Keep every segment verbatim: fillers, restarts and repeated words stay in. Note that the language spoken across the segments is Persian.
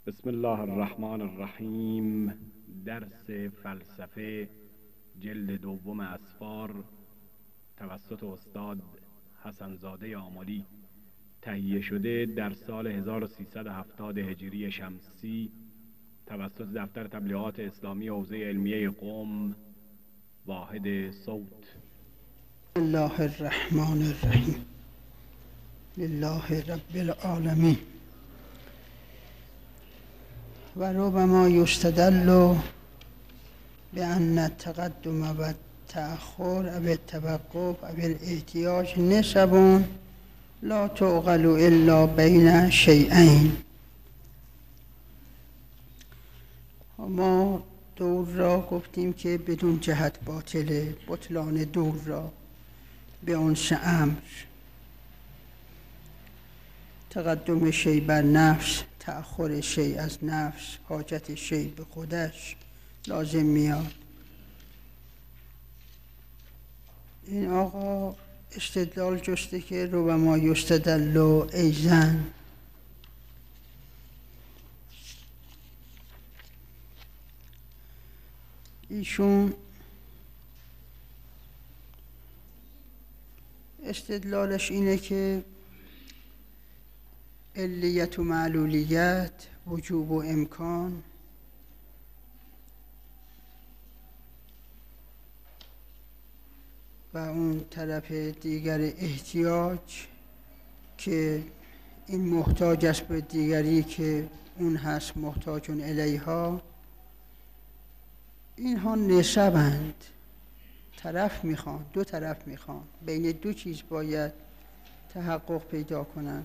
بسم الله الرحمن الرحیم. درس فلسفه جلد دوم اسفار توسط استاد حسن زاده آملی تهیه شده در سال هزار و سیصد و هفتاد هجری شمسی توسط دفتر تبلیغات اسلامی حوزه علمیه قم واحد صوت. بسم الله الرحمن الرحیم لله رب العالمین. و ربما یستدل بأن التقدم و التأخر او التوقف او الاحتیاج نسب لا تعقل الا بین شیئین. ما دور را گفتیم که بدون جهت باطله، بطلان دور را به اونس امر، تقدم شی بر نفس، تأخر شی از نفس، حاجت شی به خودش لازم میاد. این آقا استدلال جسته که ربما یستدل ایزن، ایشون استدلالش اینه که علیت و معلولیت، وجوب و امکان و اون طرف دیگر احتیاج که این محتاج است به دیگری که اون هست محتاج الیها، اینها نسبند، طرف میخوان، دو طرف میخوان، بین دو چیز باید تحقق پیدا کنن.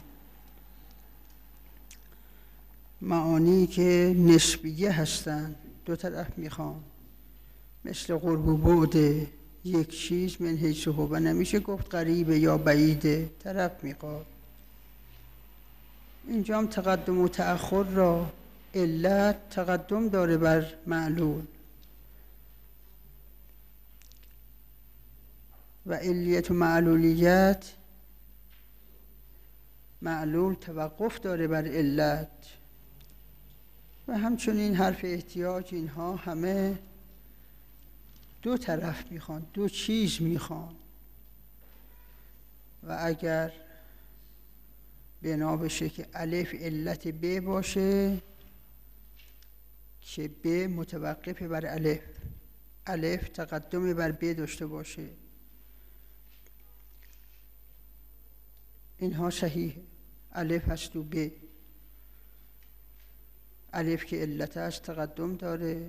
معانی که نسبیه هستن دو طرف میخوان، مثل قرب و بعد یک چیز من حیث هو، نمیشه گفت قریبه یا بعیده، طرف میخواد. اینجا هم تقدم و تأخر را علت تقدم داره بر معلول و علیت و معلولیت، معلول توقف داره بر علت و همچنین حرف احتیاج. اینها همه دو طرف میخوان، دو چیز میخوان و اگر بنا بشه که الف علت ب باشه که ب متوقف بر الف، الف تقدم بر ب داشته باشه، اینها صحیح. الف هست و ب، الف که علت است تقدم داره،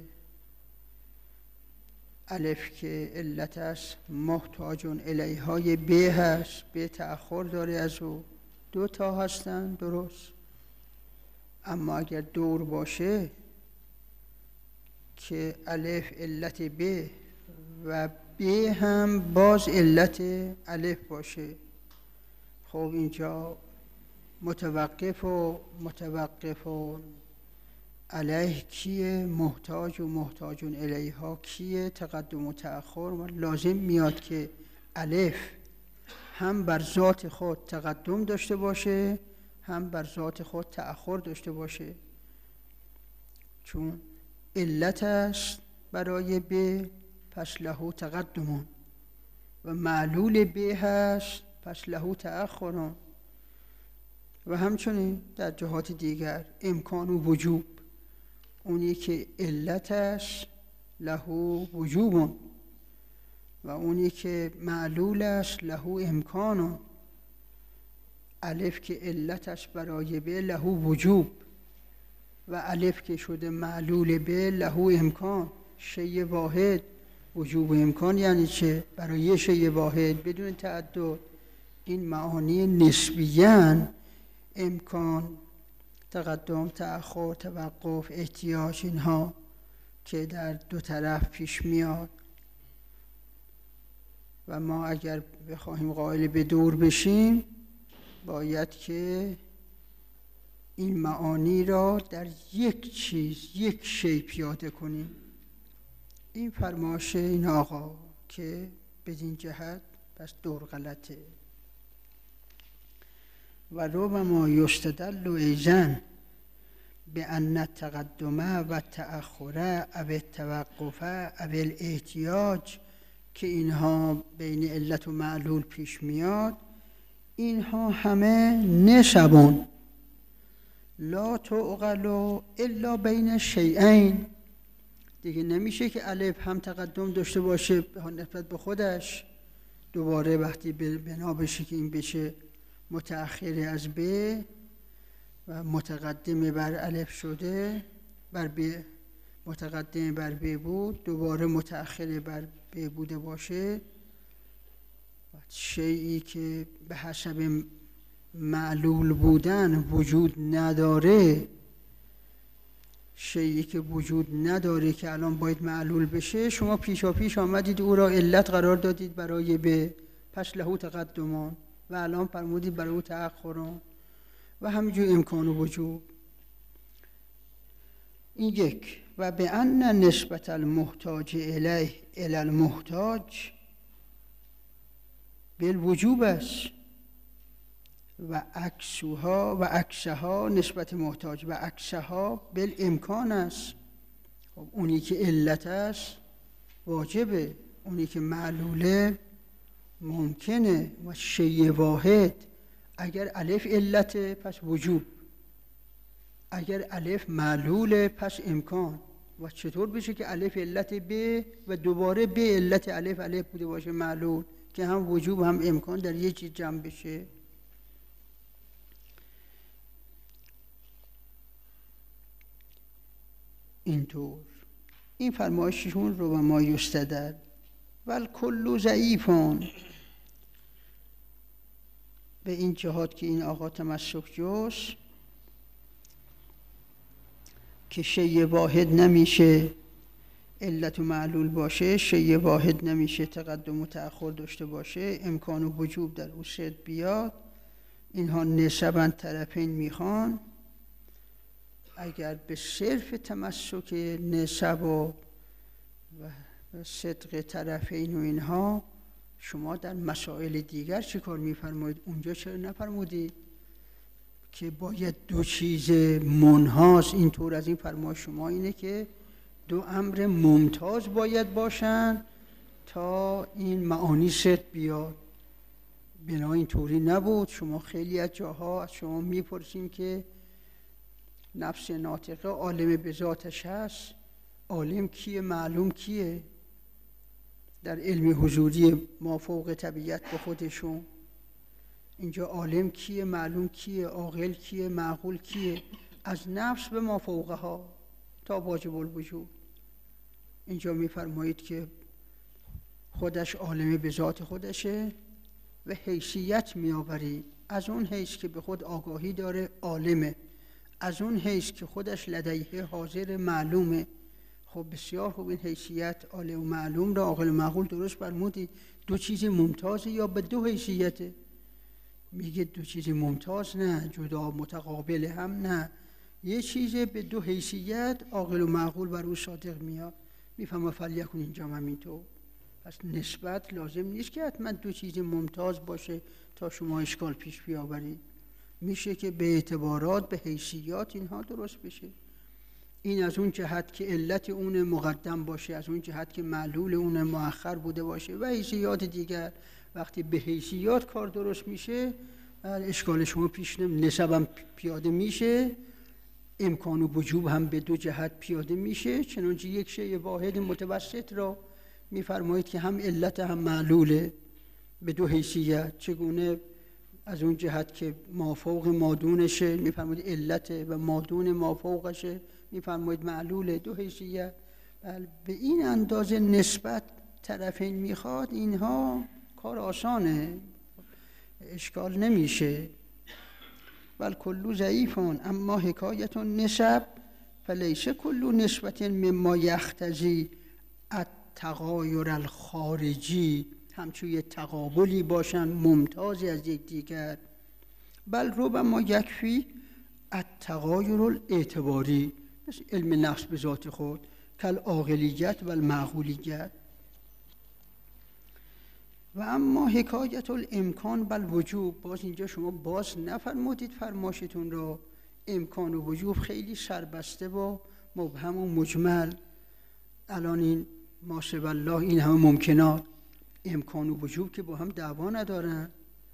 الف که علت است محتاج الیهای ب هست، ب تأخر داره از او، دو تا هستن درست. اما اگر دور باشه که الف علت ب و ب هم باز علت الف باشه، خب اینجا متوقف و متوقف و علیه کیه؟ محتاج و محتاج الیها کیه؟ تقدم و تأخر. لازم میاد که الف هم بر ذات خود تقدم داشته باشه، هم بر ذات خود تأخر داشته باشه، چون علت است برای ب، پس له تقدمون، و معلول ب هست پس له تأخرون. و همچنین در جهات دیگر امکان و وجوب، اونی که علت است له وجوب و اونی که معلول است له امکان. الف که علت است برای ب له وجوب و الف که شده معلول ب له امکان. شیء واحد، وجوب و امکان یعنی چه؟ برای شیء واحد بدون تعدد. این معانی نسبیاً امکان، تقدم، تأخر، توقف، احتیاج، اینها که در دو طرف پیش میاد. و ما اگر بخواهیم قائل به دور بشیم باید که این معانی را در یک چیز، یک شی پیاده کنیم. این فرمایش این آقا که بدین جهت پس دور غلطه. و ربما یستدل ایزن به ان التقدم و تأخر او التوقف او الاحتیاج که اینها بین علت و معلول پیش میاد، اینها همه نسبون لا تعقل الا بین شیئین. دیگه نمیشه که الف هم تقدم داشته باشه نسبت به خودش، دوباره وقتی بنا بشه که این بشه متأخر از ب و متقدم بر الف شده، بر ب متقدم بر ب بود، دوباره متأخر بر ب بوده باشه، شیئی که به حسب معلول بودن وجود نداره، شیئی که وجود نداره که الان باید معلول بشه، شما پیشا پیش آمدید او را علت قرار دادید برای ب، پس لهو تقدمان و الان فرمودید برای او تأخران و همینجور امکان و وجود. این یک. و به ان نسبت المحتاج الیه الی المحتاج بالوجوب است و عکسها و عکسها نسبت محتاج و عکسها بالامکان است. خب اونی که علت است واجبه، اونی که معلوله ممکنه. و شیء واحد اگر الف علت پس وجوب، اگر الف معلوله پس امکان. و چطور بشه که الف علت ب و دوباره ب علت الف الف بوده باشه معلول، که هم وجوب هم امکان در یک چیز جمع بشه؟ اینطور این فرمایششون رو به ما یستدل ول کل ضعیفان، به این جهات که این آقا تمسک جست که شیء واحد نمیشه علت و معلول باشه، شیء واحد نمیشه تقدم و تأخر داشته باشه، امکان و وجوب در او صد بیاد، اینها نسباً طرفین میخوان. اگر به صرف تمسک نسب و صدق طرفین و اینها شما در مسائل دیگر چی کار میفرمایید؟ اونجا چرا نفرمودید که باید دو چیز منحاز؟ اینطور از این فرمای شما اینه که دو امر ممتاز باید باشن تا این معانی صد بیاد. بنا این طوری نبود. شما خیلی از جاها از شما میپرسیم که نفس ناطقه عالم به ذاتش هست، عالم کیه؟ معلوم کیه؟ در علم حضوری ما فوق طبیعت به خودشون، اینجا عالم کیه؟ معلوم کیه؟ عاقل کیه؟ معقول کیه؟ از نفس به ما فوقه ها تا واجب الوجود. اینجا میفرمایید که خودش عالم به ذات خودشه و حیثیت میآورید از اون حیث که به خود آگاهی داره عالمه، از اون حیث که خودش لدیه حاضر معلومه. خب بسیار خوب، این حیثیت عالم و معلوم را عاقل و معقول درست فرمودی. دو چیز ممتازه یا به دو حیثیته؟ میگه دو چیز ممتاز نه، جدا متقابل هم نه، یه چیز به دو حیثیت عاقل و معقول بر او صادق میاد. میفهمه فلیکن اینجا هم اینطور. پس نسبت لازم نیست که حتما دو چیز ممتاز باشه تا شما اشکال پیش بیاورید. میشه که به اعتبارات به حیثیات اینها درست بشه. این از اون جهت که علت اون مقدم باشه، از اون جهت که معلول اون مؤخر بوده باشه و حیثیات دیگر. وقتی به حیثیات کار درست میشه اشکال شما پیش نمیاد، نسب هم پیاده میشه، امکان و وجوب هم به دو جهت پیاده میشه. چنانچه یک شیء واحد متوسط را میفرمایید که هم علت هم معلوله به دو حیثیت. چگونه؟ از اون جهت که مافوق مادونشه میفرمایید علت و مادون مافوقشه میفرمایید معلوله، دو حیثیت. بله به این اندازه نسبت طرفین میخواد، اینها کار آسانه، اشکال نمیشه. بل کلو ضعیفون اما حکایت نسب فلیس کلو نسبت مما یختزی التغایر الخارجی، همچون تقابلی باشن ممتازی از یک دیگر. بل ربما یکفی التغایر الاعتباری، مثل علم نفس به ذات خود، کل عاقلیت و المعقولیت. و اما حکایت الامکان بل وجوب، باز اینجا شما باز نفرمودید فرماشتون را امکان و وجوب خیلی سربسته و مبهم و مجمل. الان این ماسب الله، این همه ممکنات، امکان و وجوب که با هم دعوا ندارن،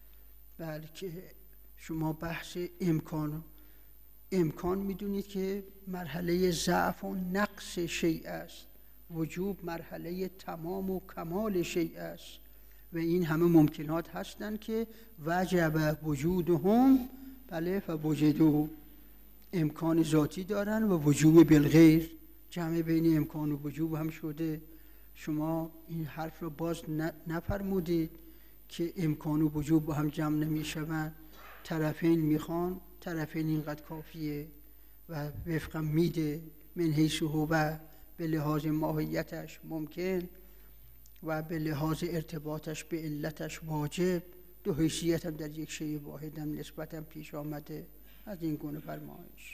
بلکه شما بحث امکان امکان میدونید که مرحله ضعف و نقص شیء است، وجوب مرحله تمام و کمال شیء است و این همه ممکنات هستند که وجب وجودهم، بله، فوجدوا، امکان ذاتی دارن و وجوب بالغیر، جمع بین امکان و وجوب هم شده. شما این حرف رو باز نفرمودید که امکان و وجوب با هم جمع نمیشوند، طرفین میخوان، طرفین اینقدر کافیه و وفقا میده، من حیث هو به لحاظ ماهیتش ممکن و به لحاظ ارتباطش به علتش واجب، دو حیثیت هم در یک شیء واحد هم نسبتا پیش آمده از این گونه فرمایش.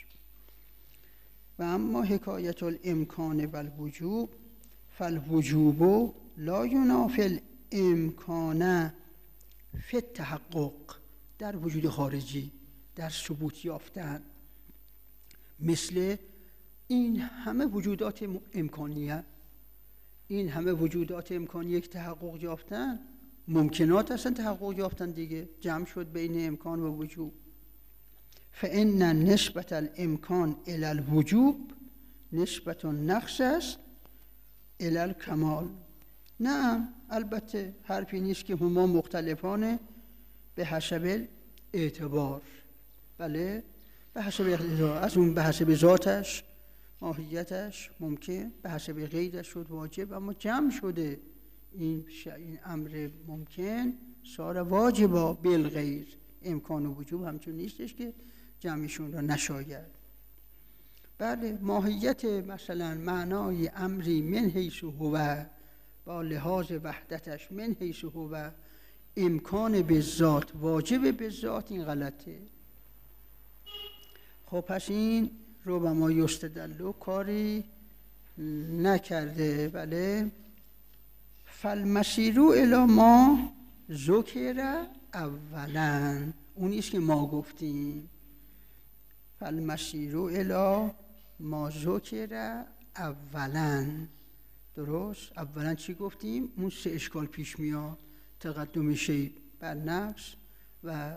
و اما حکایت الامکان و الوجوب فالوجوب لا ینافی الامکان فی التحقق، در وجود خارجی، در ثبوت یافتن، مثل این همه وجودات امکانیه، این همه وجودات امکانیه که تحقق یافتن، ممکنات هستن تحقق یافتن دیگه، جمع شد بین امکان و وجوب. فإن نسبت الامکان الی الوجوب نسبت نقص است الی الکمال. نه، البته حرفی نیست که هما مختلفانه به حسب اعتبار، بله، به حسب اعتبار، از اون به حسب ذاتش، ماهیتش ممکن، به حسب غیرش شد واجب، اما جمع شده این این امر ممکن صار واجبا بالغیر. امکان و وجوب همچون نیستش که جمعشون را نشاید. بله، ماهیت مثلا معنای امری من حیث هو با لحاظ وحدتش، من حیث هو امکان به ذات واجب به ذات، این غلطه. خب پس این رو به ما یستدلو کاری نکرده. بله، فالمسیر الی ما ذکر اولا، اونیست که ما گفتیم. فالمسیر الی ما ذکر اولا، درست؟ اولا چی گفتیم؟ اون سه اشکال پیش میاد، تقدم شیء بر نفس و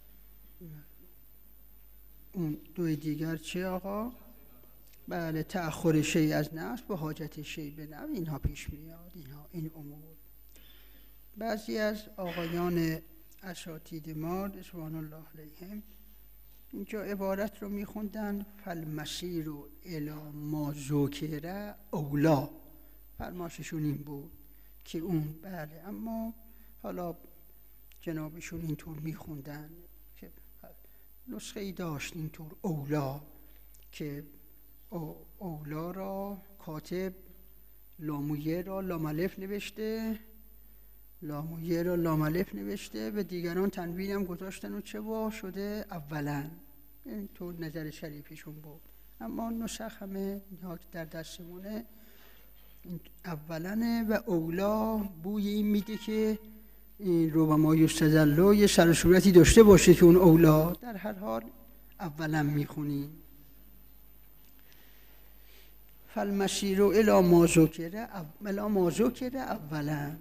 اون دوی دیگر چه آقا؟ بله، تأخر شیء از نفس به حاجت شیء به نفس، اینها پیش میاد، اینها این امور. بعضی از آقایان اساتید ما رضوان الله علیهم اینجا عبارت رو میخوندن فالمسیر الی ما ذکر اولا، فرماششون این بود که اون، بله، اما حالا جنابشون اینطور میخوندن که نسخه ای داشت اینطور اولا، که اولا را کاتب لامویه را لامالف نوشته، لامویه را لامالف نوشته و دیگران تنوین هم گذاشتن و چه با شده اولا، اینطور نظر شریفشون بود. اما نسخ همه در دستمونه اولانه و اولا بوی این میده که این رو به ما یستدلو یه سر و صورتی داشته باشه که اون اولا در هر حال اولا میخونیم. فالمسیر الی ما ذکر الی ما ذکر اولا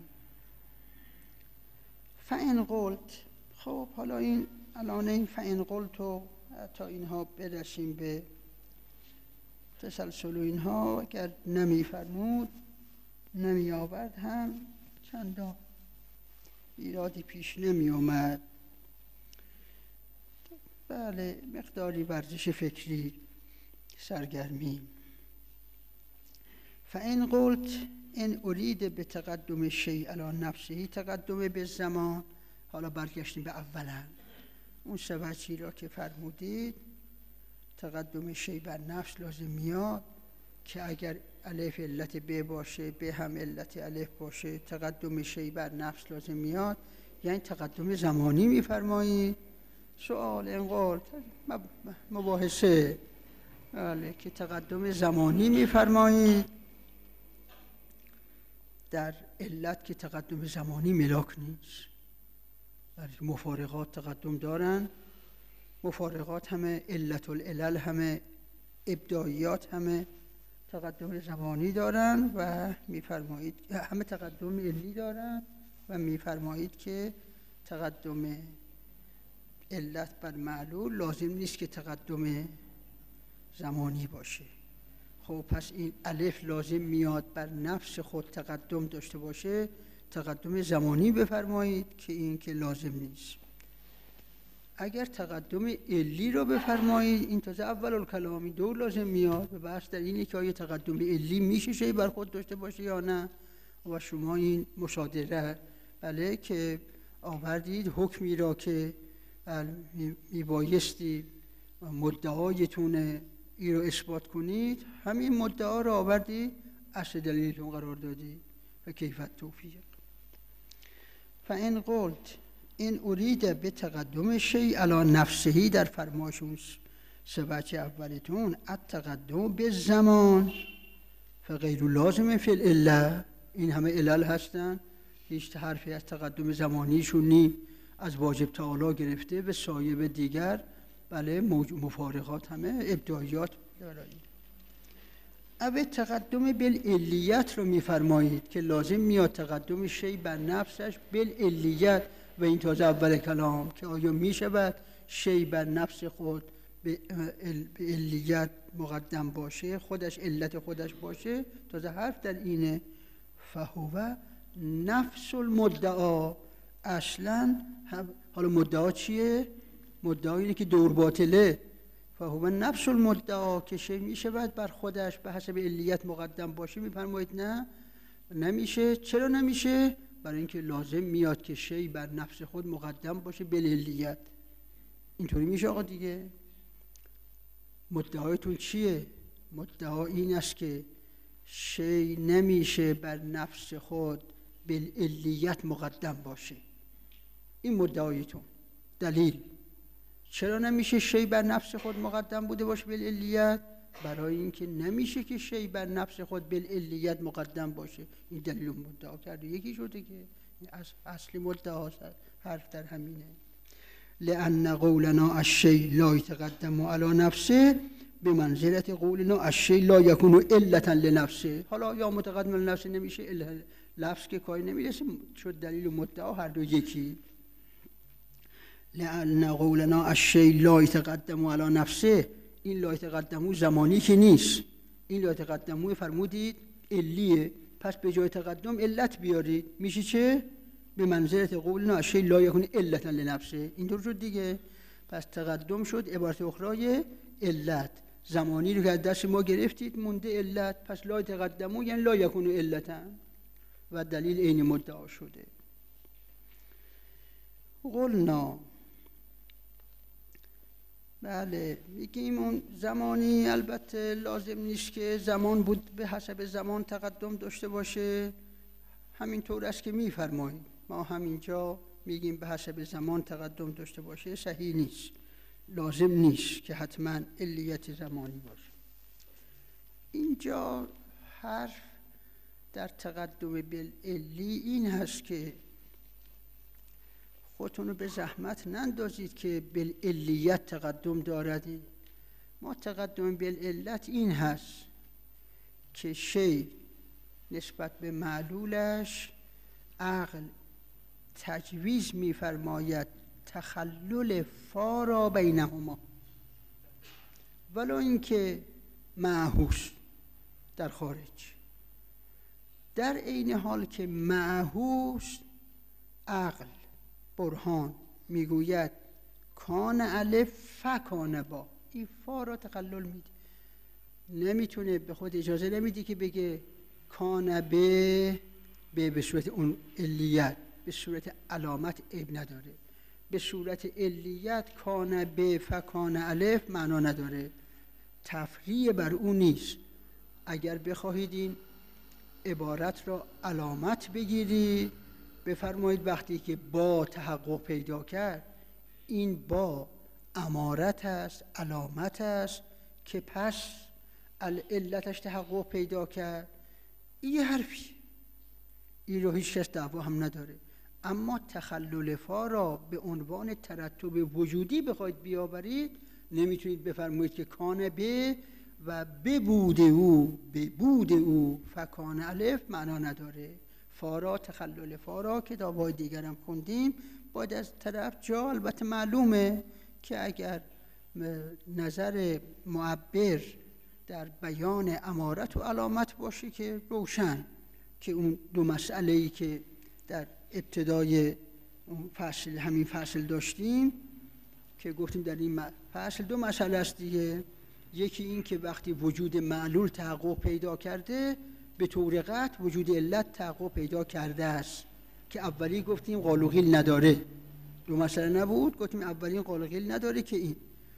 فإن قلت. خب حالا این الان این فإن قلت و تا اینها برسیم به تسلسل اینها، اگر نمی فرمود نمی آورد هم چندان ایرادی پیش نمی اومد. بله، مقداری ورزش فکری، سرگرمی. فإن قلت ان ارید به تقدم شیء علی نفسه، تقدم به زمان، حالا برگشتیم به اولا اون سوچی را که فرمودید، تقدم شیء بر نفس لازم میاد که اگر الف علت ب باشه، ب هم علت الف باشه، تقدم شیء بر نفس لازم میاد، یعنی تقدم زمانی میفرمایید. سوال انقال مباحثه، بله، که تقدم زمانی میفرمایید در علت که تقدم زمانی ملاک نیست، بله، مفارقات تقدم دارن، مفارقات همه، علت العلل همه، ابداعیات همه تقدم زمانی دارن و میفرمایید همه تقدم علی دارن و میفرمایید که تقدم علت بر معلول لازم نیست که تقدم زمانی باشه. خب پس این الف لازم میاد بر نفس خود تقدم داشته باشه، تقدم زمانی بفرمایید که این که لازم نیست. اگر تقدم علی رو بفرمایید این تازه اول الکلامی دو لازم میاد و بحث در اینه که آیا تقدم علی میشه شی بر خود داشته باشه یا نه. و شما این مصادره بله که آوردید حکمی را که میبایستی مدعایتونه ای رو اثبات کنید، همین مدعا رو آوردید اصل دلیلتون قرار دادید و کیفیت توفیق. فان قلت این ارید به تقدم شیء علی نفسه در فرمایشون سه بچه اولتون التقدم به زمان فغیر لازم فی العله، این همه علل هستن هیچ حرفی از تقدم زمانیشون نی، از واجب تعالی گرفته به سایب دیگر بله مفارقات همه ابداعیات دارید. او تقدم بالعلیت رو میفرمایید که لازم میاد تقدم شی بر نفسش بالعلیت و این تازه اول کلام که آیا میشود شی بر نفس خود به علیت مقدم باشه، خودش علت خودش باشه، تازه حرف در اینه. فهو نفس المدعا اصلا. حالا مدعا چیه؟ مدعا اینه که دور باطله. فهو نفس المدعا که شی میشود بر خودش به حسب علیت مقدم باشه، میفرمایید نه نمیشه. چرا نمیشه؟ برای اینکه لازم میاد که شی بر نفس خود مقدم باشه بالعلیت. اینطوری میشه آقا دیگه. مدعایتون چیه؟ مدعا این است که شی نمیشه بر نفس خود بالعلیت مقدم باشه. این مدعایتون. دلیل چرا نمیشه شی بر نفس خود مقدم بوده باشه بالعلیت؟ برای اینکه نمیشه که شی بر نفس خود بالعلیت مقدم باشه. این دلیل مدعا کرده یکی شده که اصلی مدعا حرف در همینه. لأن قولنا الشی لا یتقدم علی نفسه به منزلت قولنا الشی لا یکون علتا لنفسه. حالا یا متقدم لنفسه نمیشه، لفظ که کاری نمیرسه، شد دلیل مدعا هر دو یکی. لأن قولنا الشی لا یتقدم علی نفسه، این لا یتقدم زمانی که نیست، این لا یتقدم فرمودید علیه، پس به جای تقدم علت بیارید، میشه چه؟ به منزلت قولنا الشی لا یکون علتا لنفسه. اینطور شد دیگه. پس تقدم شد عبارت اخرای علت، زمانی رو که از دست ما گرفتید مونده علت، پس لا تقدمو یعنی لا یکون علتا و دلیل عین مدعا شده. قلنا بله میگیم اون زمانی البته لازم نیست که زمان بود به حسب زمان تقدم داشته باشه، همینطور است که میفرمایید. ما همینجا میگیم به حسب زمان تقدم داشته باشه، صحیح نیست، لازم نیست که حتما علیت زمانی باشه. اینجا حرف در تقدم بالعلی این هست که خودتون رو به زحمت نندازید که بالعلیت تقدم دارد. ما تقدم بالعلت این هست که شی نسبت به معلولش عقل تجویز می‌فرماید تخلل فارا بینهما، ولو اینکه معهوس در خارج، در عین حال که معهوس عقل برهان میگوید کان الف فکان با، این فا را تقلل میده، نمیتونه به خود اجازه نمیده که بگه کان به به به صورت اون علیت، به صورت علامت عیب نداره، به صورت علیت کان به فکان الف معنا نداره، تفریع بر اون نیست. اگر بخواهید این عبارت را علامت بگیرید بفرمایید وقتی که با تحقق پیدا کرد، این با امارت است، علامت است که پس علتش تحقق پیدا کرد. این حرفی این رو هیچ کس دعوا هم نداره. اما تخلل فا را به عنوان ترتب وجودی بخواید بیاورید، نمیتونید بفرمایید که کان به و به بود او، به بود او فکان الف معنا نداره. فا را، تخلل فا را کتاب‌های دیگرم خوندیم، باید از طرف جا البته معلومه که اگر نظر معبر در بیان امارت و علامت باشه که روشن که اون دو مسئله‌ای که در ابتدای فصل همین فصل داشتیم که گفتیم در این فصل دو مسئله است دیگه. یکی این که وقتی وجود معلول تحقق پیدا کرده به طور قطع وجود علت تحقق پیدا کرده است که اولی گفتیم قال و قیل نداره، دو مسئله نبود، گفتیم اولین قال و قیل نداره که این.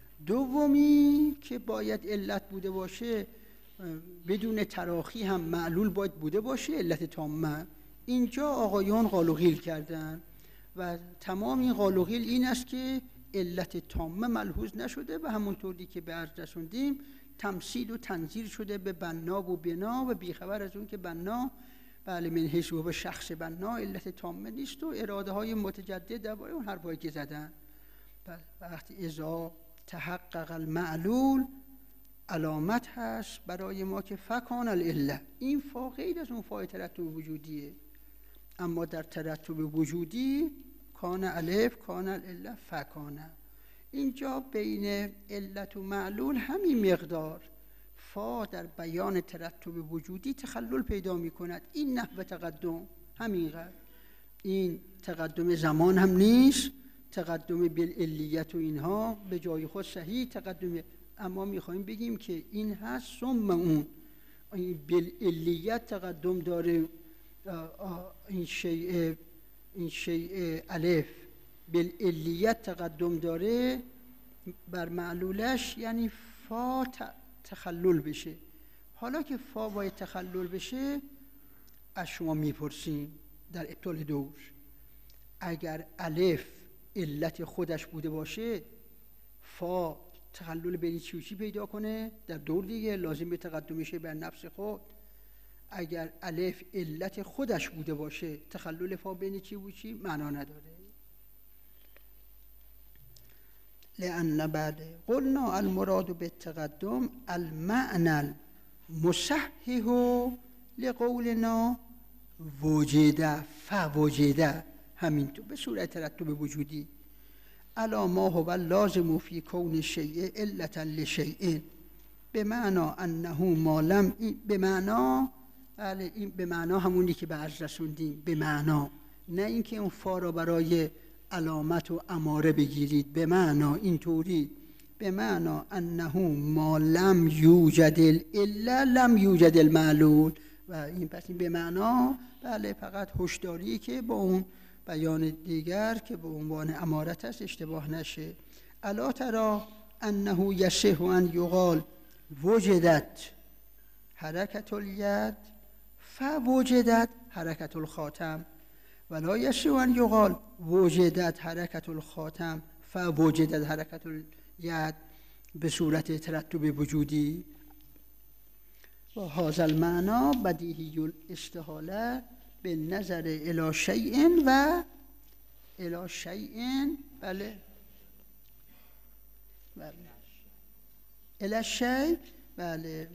دومی که باید علت بوده باشه بدون تراخی هم معلول باید بوده باشه، علت تامه. اینجا آقایان قال و قیل کردن و تمام این قال و قیل این است که علت تامه ملحوظ نشده و همونطوری که به عرض رسوندیم تمثیل و تنظیر شده به بنا و بنا و بیخبر از اون که بنا بله من حیث و به شخص بنا علت تامه نیست و اراده های متجدد درباره اون حرفایی که زدن. وقتی اذا تحقق المعلول علامت هست برای ما که فکان العله، این فا غیر از اون فای ترتب وجودیه، اما در ترتب وجودی کان الف کان العله فکانه. اینجا بین علت و معلول همین مقدار فا در بیان ترتب وجودی تخلل پیدا می کند. این نحو تقدم همینقدر، این تقدم زمان هم نیست، تقدم بالعلیت و اینها به جای خود صحیح تقدم، اما میخوایم بگیم که این هست ثم اون این بالعلیت تقدم داره، این شیء این شیء الف بالعلیت تقدم داره بر معلولش، یعنی فا تخلل بشه. حالا که فا باید تخلل بشه از شما میپرسیم در ابطال دور، اگر الف علت خودش بوده باشه فا تخلل بین چی و چی پیدا کنه در دور دیگه لازم به تقدمشه بر نفس خود. اگر الف علت خودش بوده باشه تخلل فا بین چی و چی معنا نداره. لأن بعد قلنا المراد بالتقدم المعنى المصحح لقولنا وجد فوجد، همینطور به صورت ترتب وجودی علی ما هو لازم فی کون شیء علتا لشیء به معنا انه ما لم، به معنا بله این به معنا همونی که به عرض رسوندیم، به معنا نه اینکه اون فا را برای علامت و اماره بگیرید، به معنا اینطوری، به معنا انه ما لم یوجد الا لم یوجد المعلول. و این پس این به معنا بله فقط هشداری که با اون بیان دیگر که به عنوان امارت است اشتباه نشه. الا ترى انه یصح ان یقال وجدت حرکت الید فوجدت حرکت الخاتم ولا یصح ان یقال وجدت حرکت الخاتم فوجدت حرکت الید به صورت ترتب وجودی. و هذا المعنى بدیهی الاستحاله به نظر الی شیء و الی شیء بله بله الی شیء بله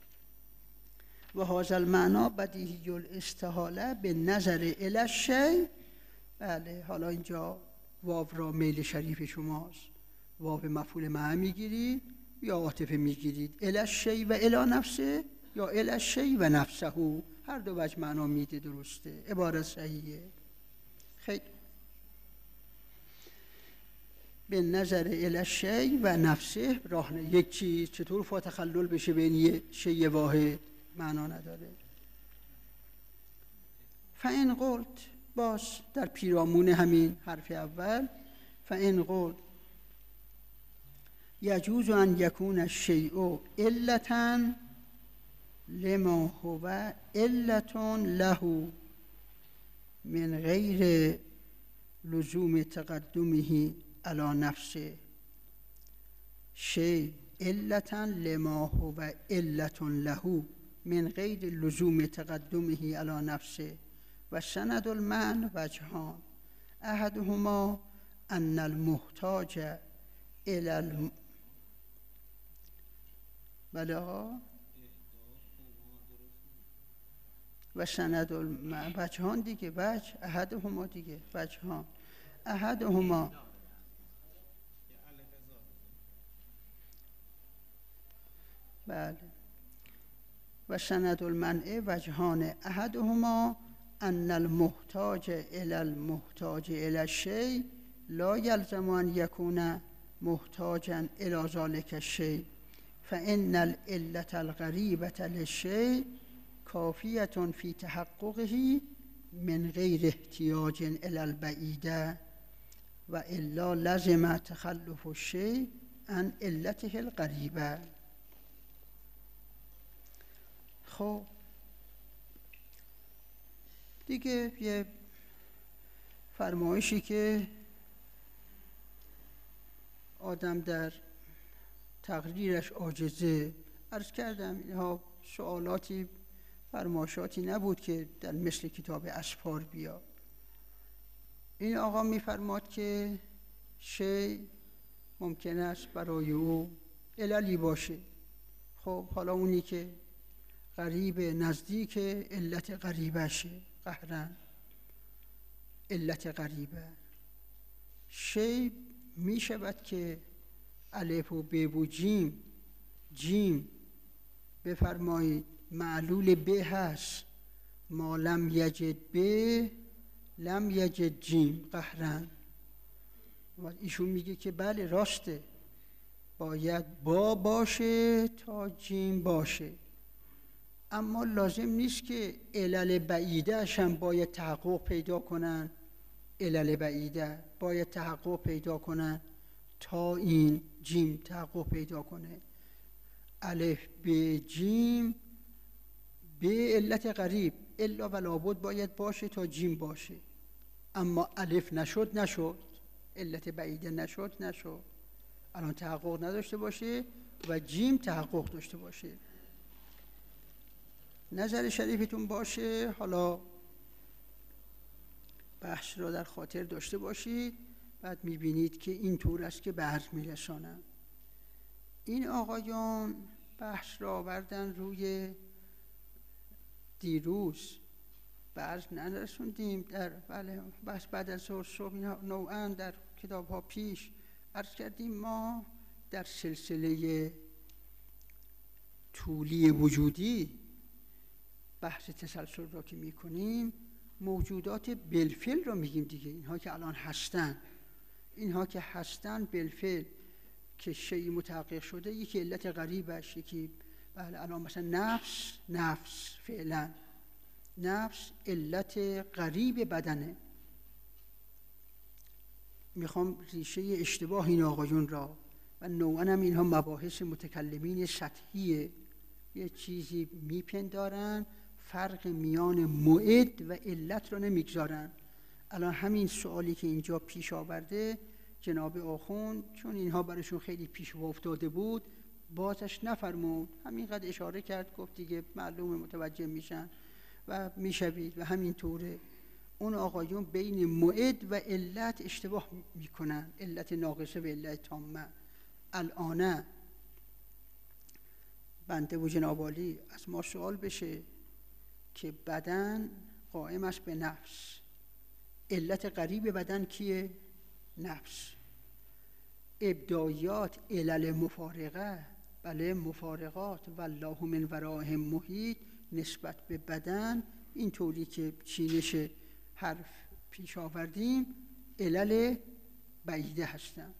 و هذا المعنى بدیهی الاستحاله به نظر الی شیء بله. حالا اینجا واو را میل شریف شماست، واو مفعول معه میگیرید یا عاطفه میگیرید، الی شیء و الی نفسه یا الی شیء و نفسه، هر دو وجه معنا میده، درسته، عبارت صحیحه. خیلی به نظر الی شیء و نفسه راه نه. یک چیز چطور فا تخلل بشه بین یه شیء واحد معنا نداره. فان قلت باز در پیرامون همین حرف اول، فان قلت یجوز ان یکون الشیء علتا لما هو علت له من غیر لزوم تقدمه علی نفسه، شیء علتا لما هو علت له من غیر لزوم تقدمه علی نفسه و سند المعنى وجهان. احدهما ان المحتاج الى الم... بله ها و سند الم... بچه ها دیگه بچه احدهما دیگه بچه ها احدهما بله و سند المنع وجهان احدهما ان المحتاج الى المحتاج الى الشیء لا یلزم ان یکون محتاجا الى ذلك الشیء فان العلة الغریبة للشیء کافیة فی تحققه من غیر احتیاج الى البعیده و الا لزم تخلف الشیء عن علته الغریبه. خب دیگه یه فرمایشی که آدم در تقریرش عاجزه، عرض کردم اینها سوالاتی فرمایشاتی نبود که در مثل کتاب اسفار بیاد. این آقا میفرماد که شی ممکن است برای او عللی باشه. خب حالا اونی که غریب نزدیک علت غریبه شه، قهرن علت غریبه شی می شود که الف و ب و جیم جیم بفرمایید معلول ب هست، ما لم یجد ب لم یجد جیم قهرن. و ایشون میگه که بله راسته، باید با باشه تا جیم باشه، اما لازم نیست که علل بعیده هم باید تحقق پیدا کنن. علل بعیده باید تحقق پیدا کنن تا این جیم تحقق پیدا کنه. الف ب جیم به علت غریب الا و لابد باید باشه تا جیم باشه، اما الف نشد نشد، علت بعیده نشد نشد، الان تحقق نداشته باشه و جیم تحقق داشته باشه. نظر شریفتون باشه، حالا بحث را در خاطر داشته باشید، بعد میبینید که این طور است که بحث میرسانم. این آقایان بحث را آوردن روی دیروز بحث نرسوندیم در بله بحث بعد از ظهر صبح نوعا در کتاب ها پیش عرض کردیم. ما در سلسله طولی وجودی بحث تسلسل را که میکنیم موجودات بالفعل را میگیم دیگه، اینها که الان هستن، اینها که هستن بالفعل که شیء متحقق شده، یکی علت غریبش، یکی بله الان مثلا نفس نفس فعلا نفس علت غریب بدنه. میخوام ریشه اشتباه این آقایون را و نوعا هم اینها مباحث متکلمین سطحیه، یه چیزی میپندارن فرق میان موعد و علت رو نمیگذارن. الان همین سوالی که اینجا پیش آورده جناب آخوند، چون اینها براشون خیلی پیش افتاده بود بازش نفرمود، همینقدر اشاره کرد، گفت دیگه معلومه متوجه میشن و میشوید و همین طوره. اون آقایون بین موعد و علت اشتباه میکنن، علت ناقصه و علت تامه. الان بنده و جناب عالی از ما سوال بشه که بدن قائم است به نفس، علت غریب بدن کیه؟ نفس. ابداعیات علل مفارقه، بله مفارقات والله من ورائهم محیط نسبت به بدن، این طوری که چینش حرف پیش آوردیم علل بعیده هستند.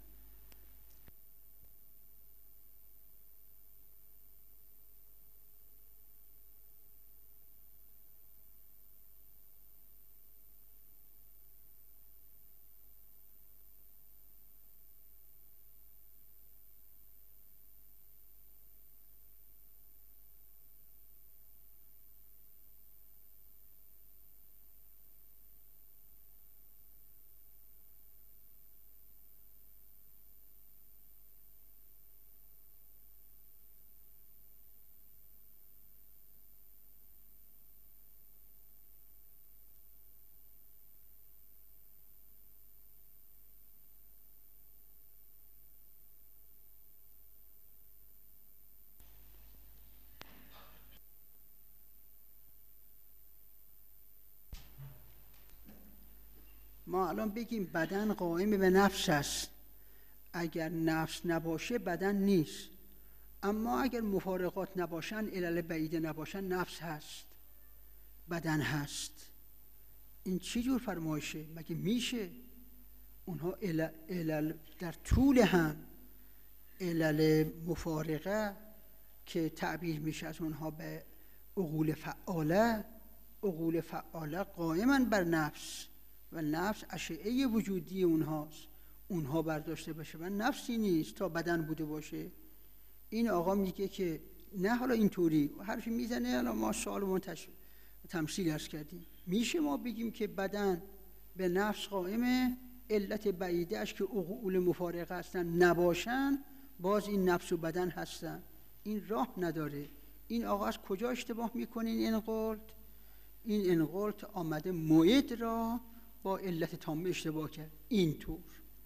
ما الان بگیم بدن قائم به نفس است، اگر نفس نباشه بدن نیست. اما اگر مفارقات نباشن، علل بعیده نباشن، نفس هست، بدن هست. این چی جور فرمایشه؟ مگه میشه؟ اونها علل, علل در طول هم علل مفارقه که تعبیر میشه از اونها به عقول فعاله، عقول فعاله قائما بر نفس و نفس اشعه وجودی اونهاست، اونها برداشته بشه و نفسی نیست تا بدن بوده باشه. این آقا میگه که نه، حالا اینطوری حرفی میزنه، حالا ما سوالمون تمثیل عرض کردیم. میشه ما بگیم که بدن به نفس قائمه، علت بعیده اش که عقول مفارقه هستن نباشن، باز این نفس و بدن هستن. این راه نداره. این آقا از کجا اشتباه میکنه؟ این انقلت این انقلت آمده موعد را با علت تامه اشتباه کرد. اینطور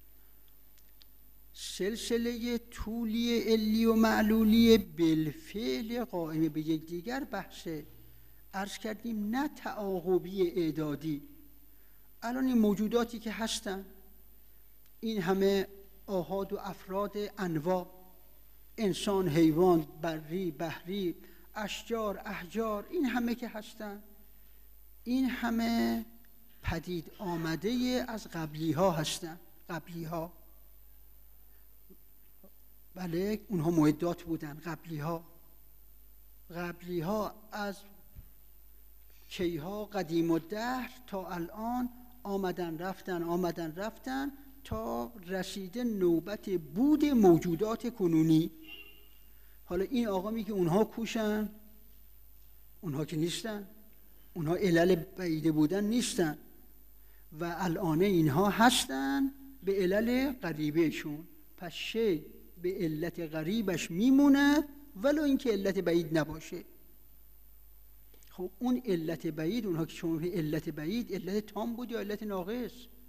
سلسله طولی علی و معلولی بالفعل قائم به یک دیگر بحثه. عرض کردیم نه تعاقبی اعدادی. الان این موجوداتی که هستن، این همه آحاد و افراد انواع، انسان، حیوان، بری، بحری، اشجار، احجار، این همه که هستن، این همه پدید آمده از قبلی ها هستن. قبلی ها، بله، اونها معدات بودن. قبلی ها قبلی ها از کیها قدیم و دهر تا الان آمدن رفتن آمدن رفتن تا رسیده نوبت بود موجودات کنونی. حالا این آقا میگه اونها کوشن، اونها که نیستن، اونها علل بعیده بودن نیستن و الان اینها هستن به علل قریبشون. پس شی به علت غریبش میمونه ولو اینکه علت بعید نباشه. خب اون علت بعید، اونها که شما علت بعید، علت تام بود یا علت ناقص؟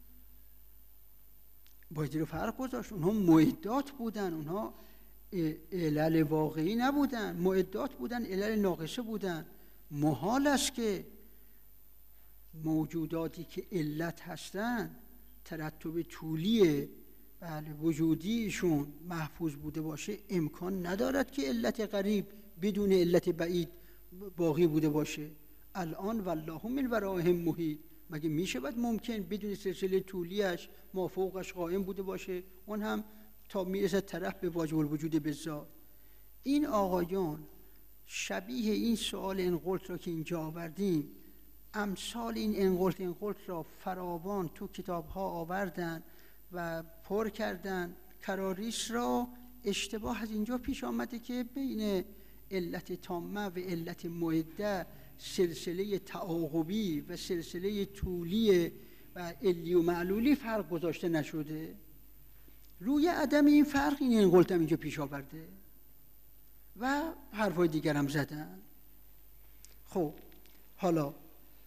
باید رو فرق گذاشت. اونها معدات بودن، اونها علل واقعی نبودن، معدات بودن، علل ناقصه بودن. محال است که موجوداتی که علت هستن ترتب طولی بله وجودیشون محفوظ بوده باشه. امکان ندارد که علت غریب بدون علت بعید باقی بوده باشه. الان والله من ورائهم محیط. مگه میشه بعد ممکن بدون سلسله طولیش ما فوقش قائم بوده باشه، اون هم تا میرسه طرف به واجب الوجود بالذات. این آقایان شبیه این سوال انقلت را که اینجا آوردیم، امثال این انقلت انقلت را فراوان تو کتاب ها آوردن و پر کردن. کراریس را اشتباه از اینجا پیش آمده که بین علت تامه و علت معده سلسله تعاقبی و سلسله طولی و علی و معلولی فرق گذاشته نشده. روی عدم این فرق این انقلت هم اینجا پیش آورده و حرفای دیگر هم زدن. خب حالا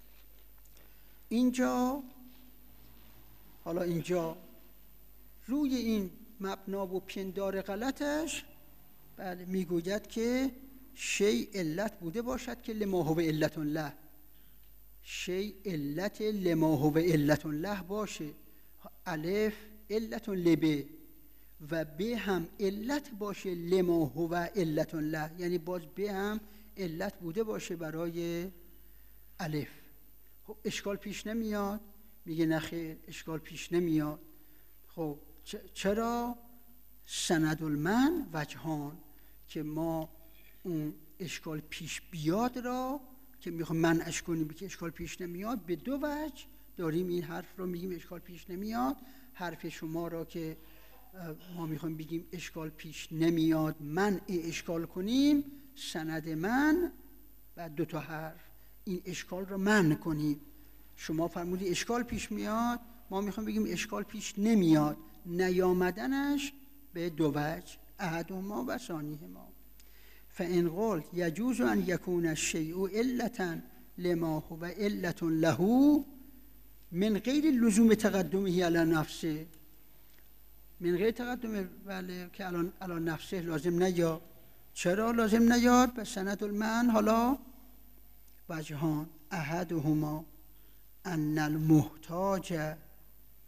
اینجا حالا اینجا روی این مبنا و پندار غلطش بله میگوید که شی علت بوده باشد که لما هو علت له، شی علت لما هو علت له باشه. الف علت لبه و به هم علت باشه لما هو علت له، یعنی باز به هم علت بوده باشه برای الف. خب اشکال پیش نمیاد؟ میگه نخیر اشکال پیش نمیاد. خب چرا؟ سند المن وجهان، که ما اون اشکال پیش بیاد را که میخوام منعش کنیم که اشکال پیش نمیاد، به دو وجه داریم این حرف رو میگیم اشکال پیش نمیاد. حرف شما را که ما میخوام بگیم اشکال پیش نمیاد منع اشکال کنیم، سند من و دو تا حرف این اشکال رو منع کنیم. شما فرمودی اشکال پیش میاد، ما میخوام بگیم اشکال پیش نمیاد. نیامدنش به دو وجه، احدهما و ثانیهما. فإن قلت يجوز أن يكون الشيء علة لما هو علة له من غیر لزوم تقدمه على نفسه. من غیر تقدم بله که الان الان نفسه لازم نیاد. چرا لازم نیاد؟ به سند المعن حالا وجهان، احدهما ان المحتاج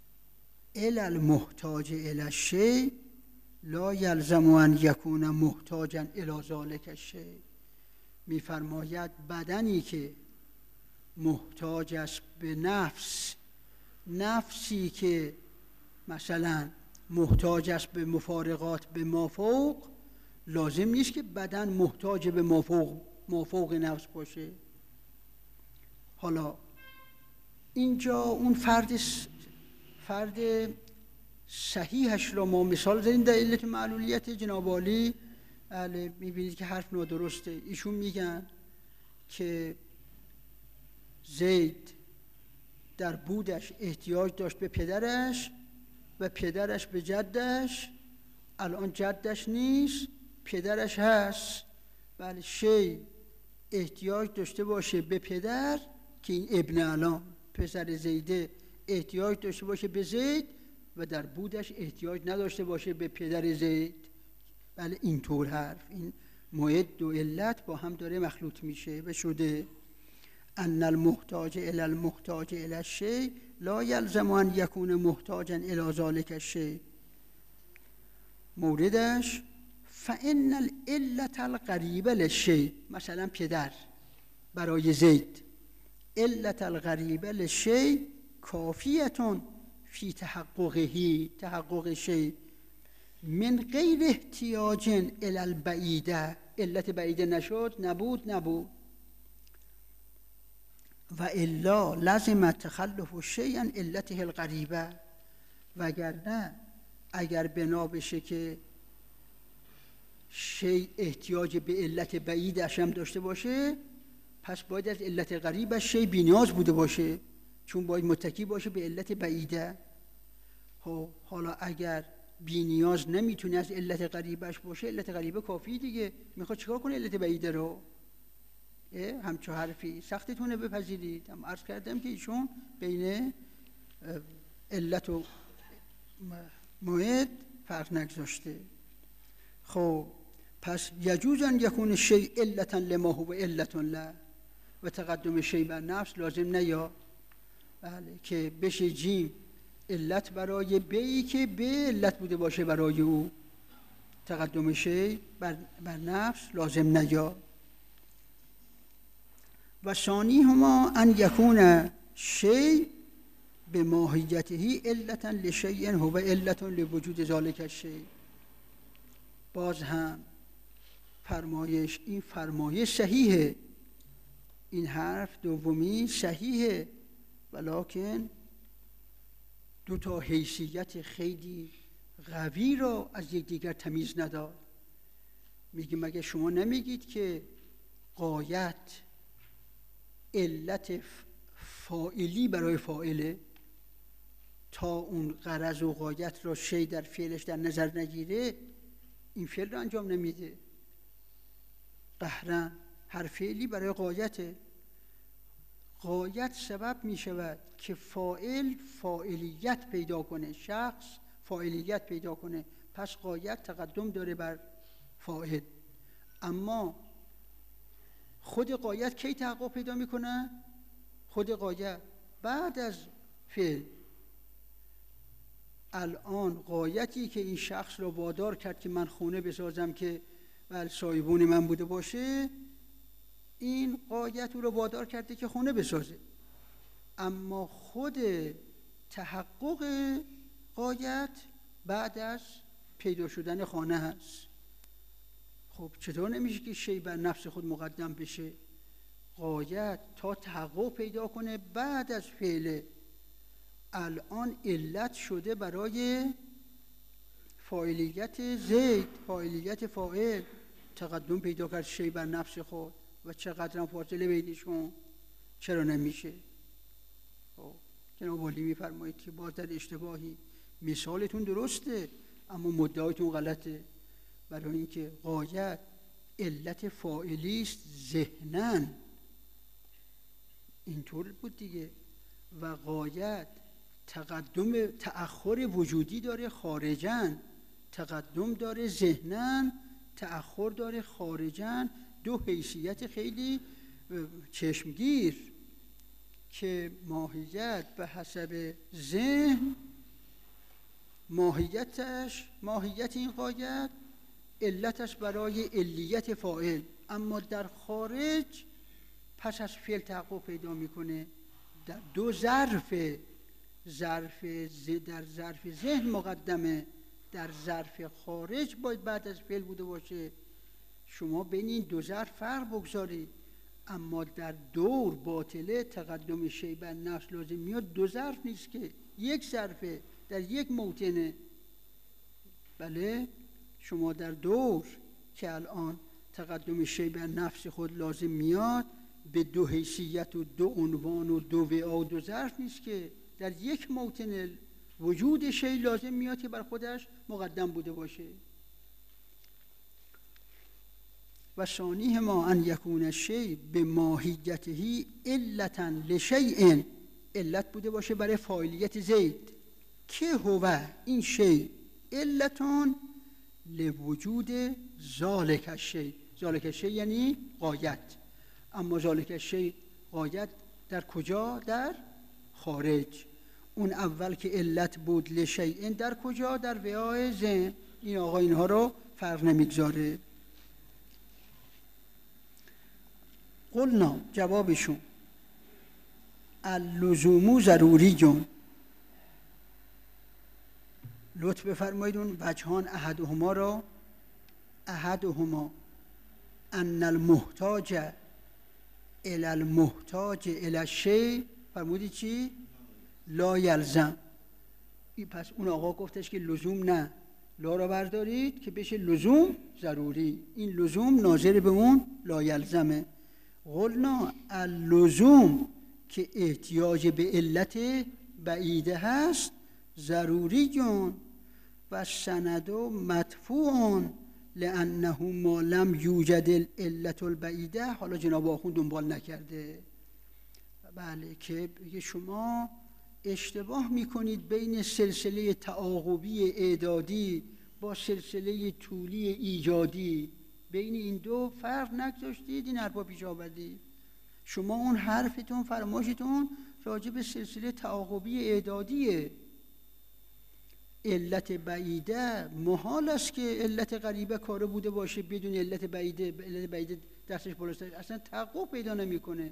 الی المحتاج الی الشیء لا یلزم ان یکون محتاجا الی ذلک الشیء. میفرماید بدنی که محتاج است به نفس، نفسی که مثلا محتاج است به مفارقات به مافوق، لازم نیست که بدن محتاج به مافوق مافوق نفس باشه. حالا اینجا اون فرد فرد صحیحش را ما مثال زدیم در علت معلولیت جناب عالی. بله میبینید که حرف نادرسته. ایشون میگن که زید در بودش احتیاج داشت به پدرش و پدرش به جدش، الان جدش نیست پدرش هست. بله شی احتیاج داشته باشه به پدر که این ابن الان پسر زیده احتیاج داشته باشه به زید و در بودش احتیاج نداشته باشه به پدر زید. بله اینطور حرف این موعد و علت با هم داره مخلوط میشه و شده ان المحتاج الی المحتاج الی الشیء لا یلزم ان یکون محتاجا الی ذلک الشیء. موردش فان العلة القریبه للشیء، مثلا پدر برای زید علت القریبه للشیء کافیه فی تحققه تحقق شیء من غیر احتیاج الی البعیده. علت بعیده نشد نبود نبود و الا لازم تخلف شیء عن علته القریبه. وگرنه اگر بنا بشه که شیء احتیاج به علت بعیدش هم داشته باشه، پس باید از علت قریبش شیء بی‌نیاز بوده باشه، چون باید متکی باشه به علت بعیده. حالا اگر بی‌نیاز نمیتونه از علت قریبش باشه، علت قریبه کافی دیگه. میخواد چیکار کنه علت بعیده رو؟ همچو حرفی سختتونه بپذیرید. هم عرض کردم که ایشون بین علت و موعد فرق نگذاشته. خب پس یجوز ان یکون شیء علتا لما هو علت له و تقدم شیء بر نفس لازم نیا. بله که بشه جیم علت برای بیی که به علت بوده باشه برای او، تقدم شیء بر, بر نفس لازم نیا. و ثانی هما ان یکون شیء به ماهیته علتا لشیء هو علت لوجود ذلک الشیء. باز هم فرمایش این فرمایش صحیحه، این حرف دومی صحیحه، ولکن دو تا حیثیت خیلی قوی را از یکدیگر تمیز نداد. میگه مگه شما نمیگید که غایت علت فاعلی برای فاعله؟ تا اون غرض و غایت را شی در فعلش در نظر نگیره این فعل را انجام نمیده. قهرن هر فعلی برای غایته. غایت سبب می شود که فاعل فاعلیت پیدا کنه، شخص فاعلیت پیدا کنه، پس غایت تقدم داره بر فاعل. اما خود غایت کی تحقق پیدا میکنه؟ خود غایت بعد از فعل. الان غایتی که این شخص رو وادار کرد که من خونه بسازم که بل صاحبون من بوده باشه، این غایت او رو وادار کرده که خونه بسازه. اما خود تحقق غایت بعد از پیدا شدن خانه هست. خب چطور نمیشه که شی بر نفس خود مقدم بشه؟ غایت تا تحقق پیدا کنه بعد از فعله. الان علت شده برای فاعلیت زید، فاعلیت فاعل، تقدم پیدا کرد شی بر نفس خود و چقدر هم فاصله بینشون. چرا نمیشه؟ خب جناب عالی میفرمایید که باز در اشتباهی، مثالتون درسته اما مدعایتون غلطه. برای اینکه غایت علت فاعلی است ذهناً، اینطور بود دیگه، و غایت تقدم تأخر وجودی داره خارجاً، تقدم داره ذهناً، تأخر داره خارجاً. دو حیثیت خیلی چشمگیر که ماهیت به حسب ذهن ماهیتش ماهیت این غایت علتش برای علیت فاعل، اما در خارج پس از فعل تحقق پیدا میکنه. در دو ظرف، ظرف در ظرف ذهن مقدمه، در ظرف خارج باید بعد از فعل بوده باشه. شما بین این دو ظرف فرق بگذارید، اما در دور باطله تقدم شیء بر نفس لازم میاد. دو ظرف نیست که یک ظرفه در یک موطنه. بله شما در دور که الان تقدم شیء بر نفس خود لازم میاد، به دو حیثیت و دو عنوان و دو وعا و دو ظرف نیست که در یک موطن وجود شیء لازم میاد که بر خودش مقدم بوده باشه. و ثانیه ما ان یکون الشیء به ماهیته علتا لشیء، علت بوده باشه برای فاعلیت زید، که هو این شیء علتان لوجود ذالک الشیء. ذالک الشیء یعنی غایت، اما ذالک الشیء غایت در کجا؟ در خارج. اون اول که علت بود لشیء در کجا؟ در وعای ذهن. این آقا اینها رو فرق نمیگذاره. قلنا جوابشون اللزوم ضروری جون. لطف بفرمایید اون وجهان احدهما را، احدهما ان المحتاج الی المحتاج الی الشیء، فرمودی چی؟ لا یلزم. پس اون آقا گفتش که لزوم نه، لا را بردارید که بشه لزوم ضروری. این لزوم ناظر به اون لا یلزمه. قلنا اللزوم که احتیاج به علت بعیده هست ضروری جون و سند مدفوع لانه ما لم یوجد العلت البعیده. حالا جناب آخوند دنبال نکرده، بله، که بگه شما اشتباه میکنید بین سلسله تعاقبی اعدادی با سلسله طولی ایجادی، بین این دو فرق نگذاشتید، این حرفا پیش آوردید. شما اون حرفتون فرمایشتون راجع به سلسله تعاقبی اعدادیه. علت بعیده محال است که علت قریبه کاره بوده باشه بدون علت بعیده، علت بعیده دستش بالاست، اصلا تحقق پیدا نمیکنه.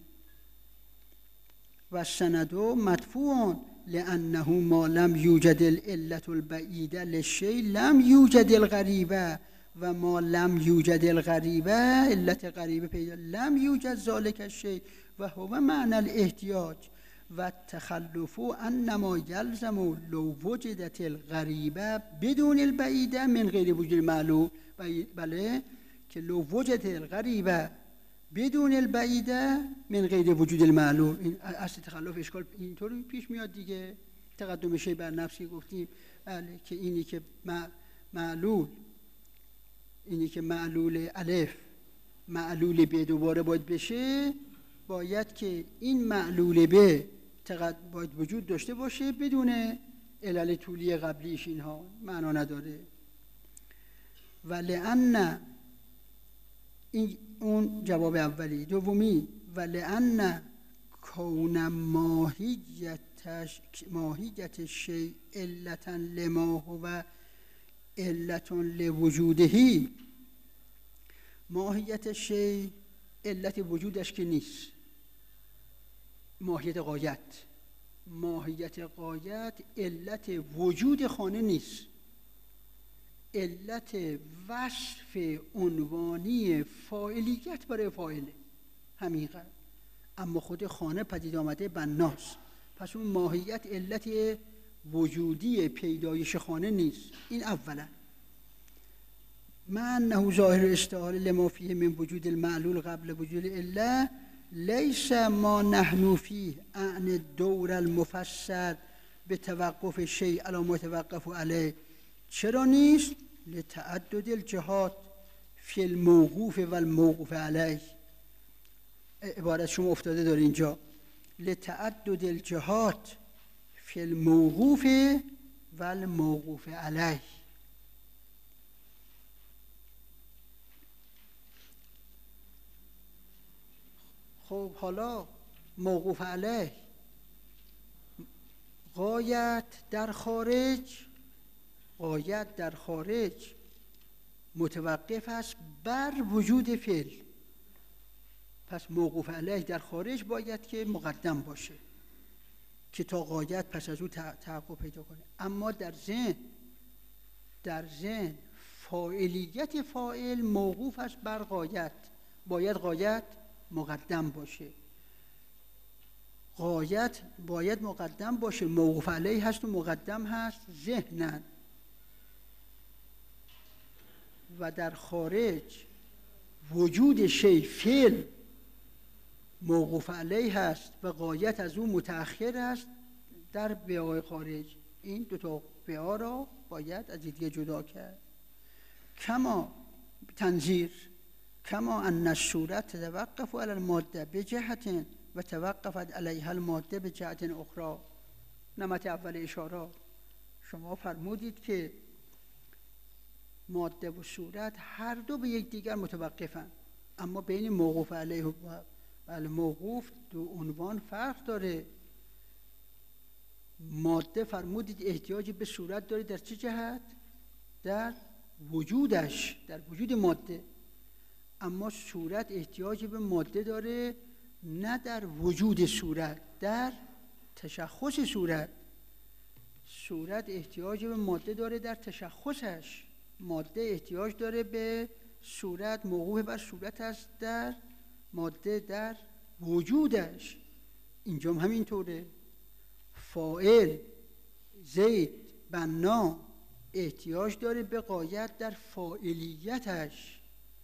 و سند مدفوع لانه ما لم یوجد العلت البعیده للشیء لم یوجد الغریبه و ما لم یوجد الغریبه، علت غریبه پیدا لم یوجد ذالک الشیء و هو معنی الاحتیاج و تخلف انما یلزم لو وجدت الغریبه بدون البعیده من غیر وجود معلوم. بله که لو وجدت الغریبه بدون البعیده من غیر وجود المعلوم، این اصل تخلف اشکال اینطوری پیش میاد دیگه. تقدم شیء بر نفسی گفتیم، بله، که اینی که معلول، اینی که معلول الف معلول به دوباره باید بشه، باید که این معلول به باید وجود داشته باشه بدون علل طولی قبلیش. اینها معنا نداره. و لأن این اون جواب اولی. دومی و لأن کون ماهیتش ماهیت شیء علتا لما هو علت لوجودهی، ماهیت شیء علت وجودش که نیست، ماهیت غایت ماهیت غایت علت وجود خانه نیست، علت وصف عنوانی فاعلیت برای فاعله همین قدر. اما خود خانه پدید آمده بناست، پس اون ماهیت علت وجودی پیدایش خانه نیست. این اولا. مع انه ظاهر استعاره لما فیه من وجود المعلول قبل وجود الا لیس ما نحن فیه عن الدور المفسر به توقف شیء علی متوقف علیه. چرا نیست؟ لتعدد الجهات فی الموقوف و الموقوف علیه. عبارت شما افتاده داره اینجا، لتعدد الجهات فی الموقوف و الموقوف علیه. خب حالا موقوف علیه غایت در خارج غایت در خارج متوقف است بر وجود فعل، پس موقوف علیه در خارج باید که مقدم باشه که تا غایت پس از او تحقق پیدا کنه. اما در ذهن در ذهن فاعلیت فاعل موقوف است بر غایت، باید غایت مقدم باشه. غایت باید مقدم باشه، موقوف علیه هست و مقدم هست ذهنن. و در خارج وجود شی فعل موقوف علیه هست و غایت از او متأخر است در بیای خارج. این دو تا بیا را باید از دیگه جدا کرد. کما تنظیر کما ان الصورت تتوقف علی الماده بجهت و توقفت علیها الماده بجهت اخرى. نمت اول اشاره شما فرمودید که ماده و صورت هر دو به یک دیگر متوقفن، اما بین موقوف علیه و بله موقوف دو عنوان فرق داره. ماده فرمودید احتیاجی به صورت داره در چه جهت؟ در وجودش، در وجود ماده. اما صورت احتیاجی به ماده داره نه در وجود صورت، در تشخص صورت. صورت احتیاج به ماده داره در تشخصش، ماده احتیاج داره به صورت، موقوف بر صورت است در ماده در وجودش. اینجا هم همینطوره. فاعل زید بنا احتیاج داره به غایت در فاعلیتش،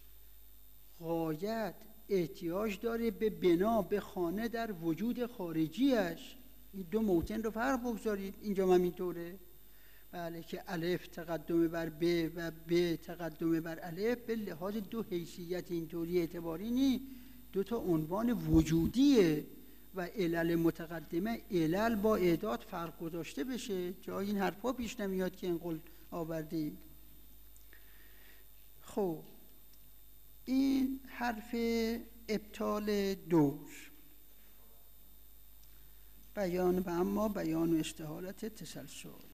غایت احتیاج داره به بنا به خانه در وجود خارجیش. این دو موطن رو فرق بگذارید. اینجا هم همینطوره. بله که الف تقدم بر ب و ب تقدم بر الف به لحاظ دو حیثیت اینطوری اعتباری نی، دو تا عنوان وجودیه و علل متقدمه علل با اعداد فرق گذاشته بشه. جای این حرفا پیش نمیاد که این قول آوردی. خب این حرف ابطال دور، بیان و اما بیان و استحالت تسلسل.